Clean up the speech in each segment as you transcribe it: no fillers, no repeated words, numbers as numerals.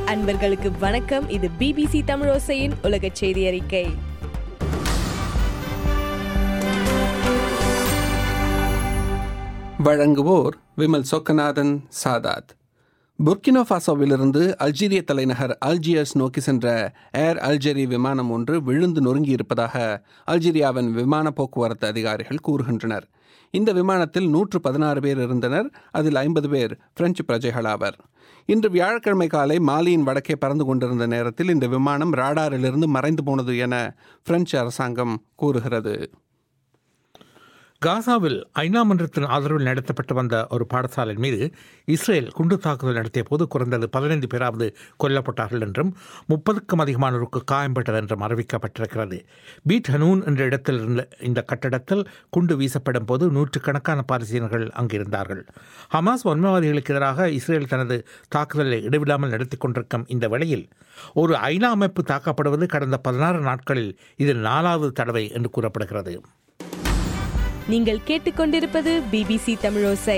அன்பர்களுக்கு வணக்கம். இது பிபிசி தமிழோசையின் உலக செய்தி அறிக்கை. வழங்குவோர் விமல் சொக்கநாதன் சாதாத். புர்கினோ ஃபாசோவிலிருந்து அல்ஜீரிய தலைநகர் அல்ஜியர்ஸ் நோக்கி சென்ற ஏர் அல்ஜெரி விமானம் ஒன்று விழுந்து நொறுங்கியிருப்பதாக அல்ஜீரியாவின் விமான போக்குவரத்து அதிகாரிகள் கூறுகின்றனர். இந்த விமானத்தில் 116 பேர் இருந்தனர். அதில் 50 பேர் பிரெஞ்சு பிரஜைகளாவர். இன்று வியாழக்கிழமை காலை மாலியின் வடக்கே பறந்து கொண்டிருந்த நேரத்தில் இந்த விமானம் ராடாரிலிருந்து மறைந்து போனது என பிரெஞ்சு அரசாங்கம் கூறுகிறது. காசாவில் ஐநா மன்றத்தின் ஆதரவில் நடத்தப்பட்டு வந்த ஒரு பாடசாலை மீது இஸ்ரேல் குண்டு தாக்குதல் நடத்திய போது குறைந்தது 15 பேராவது கொல்லப்பட்டார்கள் என்றும் 30க்கும் அதிகமானோருக்கு காயம்பட்டது என்றும் அறிவிக்கப்பட்டிருக்கிறது. பீட் ஹனூன் என்ற இடத்தில் இருந்த இந்த கட்டடத்தில் குண்டு வீசப்படும் போது 100கணக்கான பாலஸ்தீனர்கள் அங்கிருந்தார்கள். ஹமாஸ் வன்மவாதிகளுக்கு எதிராக இஸ்ரேல் தனது தாக்குதலை இடைவிடாமல் நடத்தி கொண்டிருக்கும் இந்த வேளையில் ஒரு ஐநா அமைப்பு தாக்கப்படுவது கடந்த 16 நாட்களில் இது 4வது தடவை என்று கூறப்படுகிறது. நீங்கள் கேட்டுக்கொண்டிருப்பது பிபிசி தமிழோசை.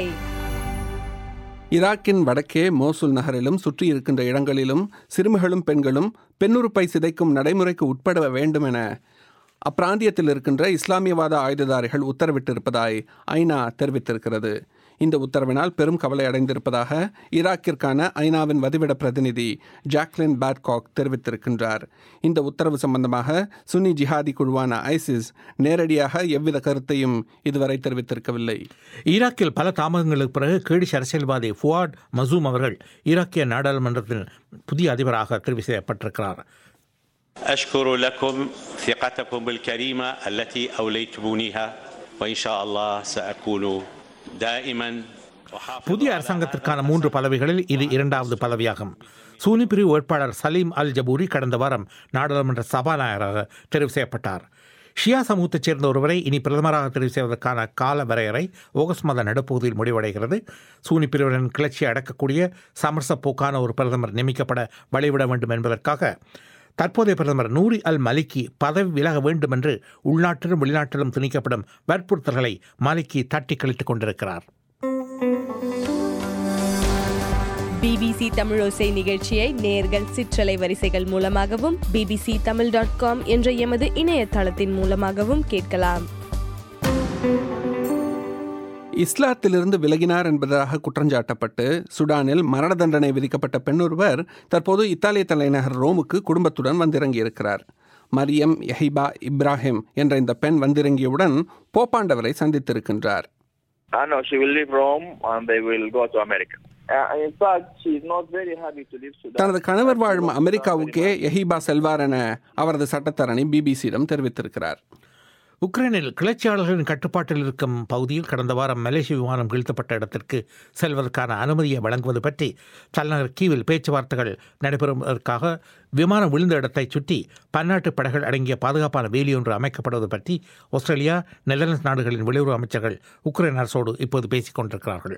ஈராக்கின் வடக்கே மோசுல் நகரிலும் சுற்றி இருக்கின்ற இடங்களிலும் சிறுமிகளும் பெண்களும் பெண்ணுறுப்பை சிதைக்கும் நடைமுறைக்கு உட்பட வேண்டும் என அப்பிராந்தியத்தில் இருக்கின்ற இஸ்லாமியவாத ஆயுததாரிகள் உத்தரவிட்டிருப்பதாய் ஐநா தெரிவித்திருக்கிறது. இந்த உத்தரவினால் பெரும் கவலை அடைந்திருப்பதாக ஈராக்கிற்கான ஐநாவின் வதிவிட பிரதிநிதி ஜாக்லின் பேட்காக் தெரிவித்திருக்கின்றார். இந்த உத்தரவு சம்பந்தமாக சுன்னி ஜிஹாதி குழுவான ஐசிஸ் நேரடியாக எவ்வித கருத்தையும் இதுவரை தெரிவித்திருக்கவில்லை. ஈராக்கில் பல தாமதங்களுக்கு பிறகு கேடிஷ் அரசியல்வாதி ஃபுவாட் மசூம் அவர்கள் ஈராக்கிய நாடாளுமன்றத்தின் புதிய அதிபராக தெரிவு செய்யப்பட்டிருக்கிறார். أشكر لكم ثقتكم بالكريمة التي أوليتمونيها وإن شاء الله سأكون دائما. புதிய அரசாங்கத்திற்கான 3 பதவிகளில் இது 2வது பதவியாகும். சூனி பிரிவு வேட்பாளர் சலீம் அல் ஜபூரி கடந்த வாரம் நாடாளுமன்ற சபாநாயகராக தெரிவு செய்யப்பட்டார். ஷியா சமூகத்தைச் சேர்ந்த ஒருவரை இனி பிரதமராக தெரிவு செய்வதற்கான கால வரையறை ஆகஸ்ட் மாத நடுப்பகுதியில் முடிவடைகிறது. சூனி பிரிவினரின் கிளர்ச்சியை அடக்கக்கூடிய சமரச போக்கான ஒரு பிரதமர் நியமிக்கப்பட வழிவிட வேண்டும் என்பதற்காக தற்போதைய பிரதமர் நூரி அல் மலிக்கி பதவி விலக வேண்டும் என்று உள்நாட்டிலும் வெளிநாட்டிலும் திணிக்கப்படும் வற்புறுத்தல்களை மலிக்கி தட்டி கழித்துக் கொண்டிருக்கிறார். பிபிசி தமிழோசை நிகழ்ச்சியை நேயர்கள் சிற்றலை வரிசைகள் மூலமாகவும் bbctamil.com என்ற எமது இணையதளத்தின் மூலமாகவும் கேட்கலாம். இஸ்லாத்திலிருந்து விலகினார் என்பதாக குற்றஞ்சாட்டப்பட்டு சுடானில் மரண தண்டனை விதிக்கப்பட்ட பெண்ணொருவர் தற்போது இத்தாலிய தலைநகர் ரோமுக்கு குடும்பத்துடன் வந்திறங்கியிருக்கிறார். மரியம் யஹிபா இப்ராஹிம் என்ற இந்த பெண் வந்திறங்கியவுடன் போப்பாண்டவரை சந்தித்திருக்கின்றார். தனது கணவர் வாழும் அமெரிக்காவுக்கே யஹிபா செல்வார் என அவரது சட்டத்தரணி பிபிசியிடம் தெரிவித்திருக்கிறார். உக்ரைனில் கிளர்ச்சியாளர்களின் கட்டுப்பாட்டில் இருக்கும் பகுதியில் கடந்த வாரம் மலேசிய விமானம் வீழ்த்தப்பட்ட இடத்திற்கு செல்வதற்கான அனுமதியை வழங்குவது பற்றி தலைநகர் கீவில் பேச்சுவார்த்தைகள் நடைபெறுவதற்காக விமானம் விழுந்த இடத்தை சுற்றி பன்னாட்டு படைகள் அடங்கிய பாதுகாப்பான வேலியொன்று அமைக்கப்படுவது பற்றி ஆஸ்திரேலியா, நெதர்லாந்து நாடுகளின் வெளியுறவு அமைச்சர்கள் உக்ரைன் அரசோடு இப்போது பேசிக் கொண்டிருக்கிறார்கள்.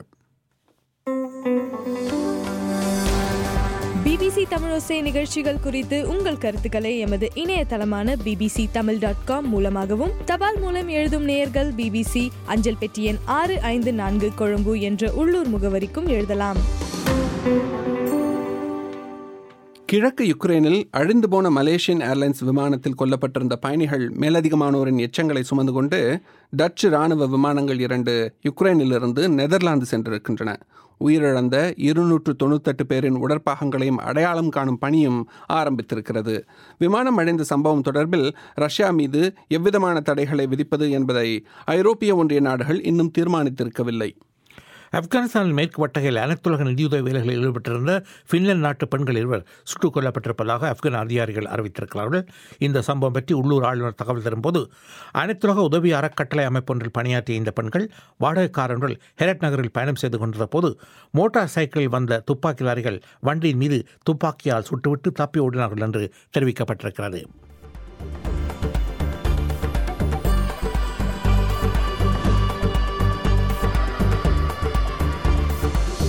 பிபிசி தமிழோசை நிகழ்ச்சிகள் குறித்து உங்கள் கருத்துக்களை எமது இணையதளமான bbctamil.com மூலமாகவும் தபால் மூலம் எழுதும் நேயர்கள் பிபிசி அஞ்சல் பெட்டி எண் 654 கொழும்பு என்ற உள்ளூர் முகவரிக்கும் எழுதலாம். கிழக்கு யுக்ரைனில் அழிந்து போன மலேசியன் ஏர்லைன்ஸ் விமானத்தில் கொல்லப்பட்டிருந்த பயணிகள் மேலதிகமானோரின் எச்சங்களை சுமந்து கொண்டு டச்சு இராணுவ விமானங்கள் 2 யுக்ரைனிலிருந்து நெதர்லாந்து சென்றிருக்கின்றன. உயிரிழந்த 298 பேரின் உடற்பாகங்களையும் அடையாளம் காணும் பணியும் ஆரம்பித்திருக்கிறது. விமானம் அடைந்த சம்பவம் தொடர்பில் ரஷ்யா மீது எவ்விதமான தடைகளை விதிப்பது என்பதை ஐரோப்பிய ஒன்றிய நாடுகள் இன்னும் தீர்மானித்திருக்கவில்லை. ஆப்கானிஸ்தானில் மேற்கு வட்டகையில் அனைத்துலக நிதியுதவி வேலைகளில் ஈடுபட்டிருந்த பின்லாந்து நாட்டு பெண்கள் 2 சுட்டுக் கொல்லப்பட்டிருப்பதாக ஆப்கான் அதிகாரிகள் அறிவித்திருக்கிறார்கள். இந்த சம்பவம் பற்றி உள்ளூர் ஆளுநர் தகவல் தரும்போது அனைத்துலக உதவி அறக்கட்டளை அமைப்பொன்றில் பணியாற்றிய இந்த பெண்கள் வாடகை கார் ஒன்றில் ஹெரட் நகரில் பயணம் செய்து கொண்டிருந்த போது மோட்டார் சைக்கிளில் வந்த துப்பாக்கிதாரிகள் வண்டியின் மீது துப்பாக்கியால் சுட்டுவிட்டு தப்பி ஓடினார்கள் என்று தெரிவிக்கப்பட்டிருக்கிறது.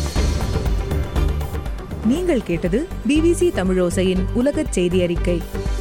நீங்கள் கேட்டது பிபிசி தமிழோசையின் உலகச் செய்தி அறிக்கை.